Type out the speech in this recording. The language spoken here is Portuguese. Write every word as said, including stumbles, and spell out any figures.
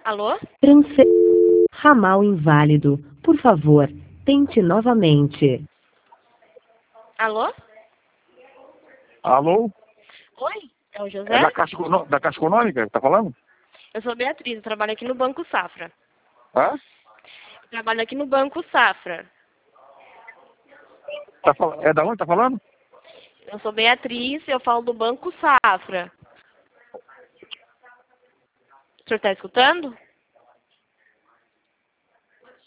Alô? Transfer... Ramal inválido. Por favor, tente novamente. Alô? Alô? Oi? É o José? É da Caixa, Econo- da Caixa Econômica que tá falando? Eu sou Beatriz, eu trabalho aqui no Banco Safra. Hã? Eu trabalho aqui no Banco Safra. Tá fal... É da onde tá falando? Eu sou Beatriz, eu falo do Banco Safra. O senhor está escutando?